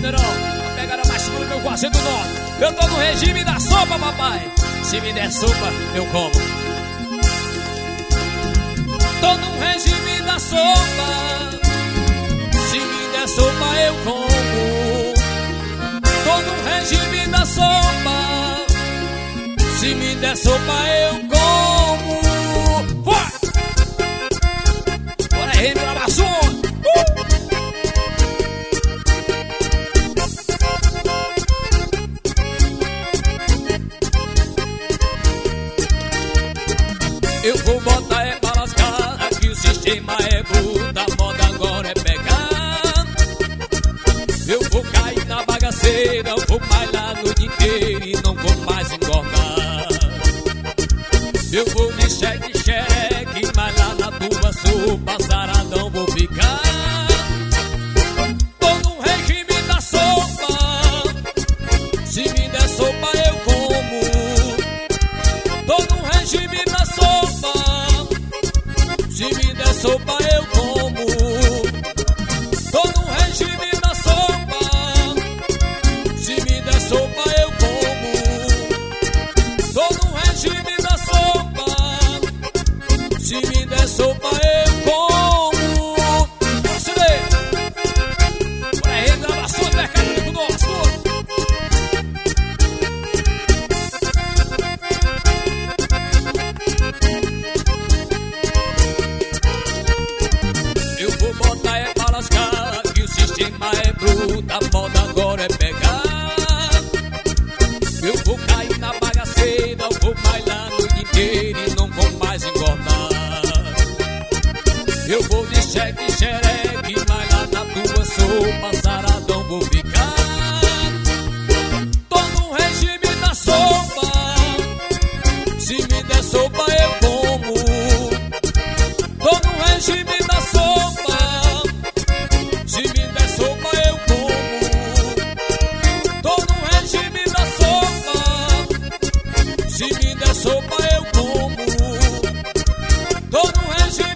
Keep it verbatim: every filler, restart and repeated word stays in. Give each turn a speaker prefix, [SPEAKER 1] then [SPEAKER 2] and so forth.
[SPEAKER 1] bandeirão, a pegada mais segura do meu quarto do norte. Eu tô no regime da sopa, papai. Se me der sopa, eu como. Tô no regime da sopa. Se me der sopa, eu como. Tô no regime da sopa. Se me der sopa, eu como. Vai! Bora aí, meu abraço! Uh! Eu vou botar é pra lascar, aqui o sistema é bruto, a moda agora é pegar. Eu vou cair na bagaceira, eu vou bailar no dia inteiro e não vou mais engordar. Eu vou de cheque, xereque, mas lá na tua sopa, saradão vou ficar. Tô no regime da sopa, se me der sopa eu como. Tô no regime da sopa, se me der sopa eu como. Tô no regime da sopa, se me der sopa eu como. Tô no regime da sopa, se me der sopa eu como. Vamos ver. Por aí, gravação do mercado do nosso. Eu vou botar é pra lascar, que o sistema é bruto, a moda agora é pegar. Eu vou cair na bagaceira, eu vou bailar no dia inteiro e não vou mais engordar. Eu vou de cheque, xereque, mas lá na tua sopa, saradão vou ficar. Tô no regime da sopa, se me der sopa eu como. Tô no regime da sopa, se me der sopa eu como. Tô no regime da sopa, se me der sopa eu como. Tô no regime